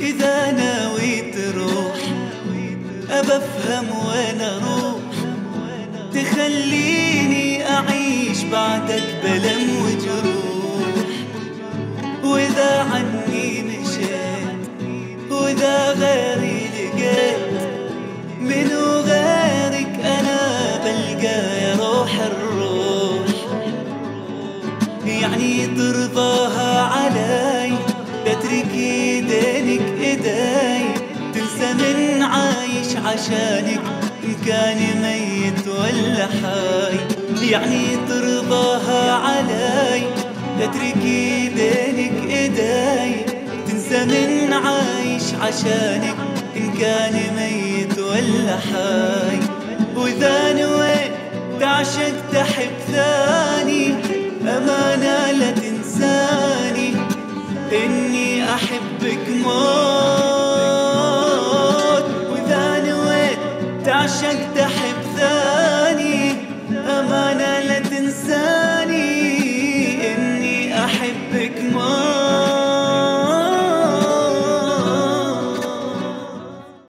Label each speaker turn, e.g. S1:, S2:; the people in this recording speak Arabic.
S1: إذا ناوي تروح أبفهم وين أروح، تخليني أعيش بعدك بلم وجروح. وإذا عني مشيت وإذا غيري لقيت، منو غيرك أنا بلقى يا روح الروح. يعني ترضاها علي تتركي دينك إيداي، تنسى من عايش عشانك إن كان ميت ولا حي. يعني ترضاها علي تتركي دينك إيداي، تنسى من عايش عشانك إن كان ميت ولا حي. وإذا نويت تعشق تحب ثاني، أمانة لا تنساني إني أحبك موت. وإذا نويت تعشق تحب ثاني، أمانة لا تنساني إني أحبك موت.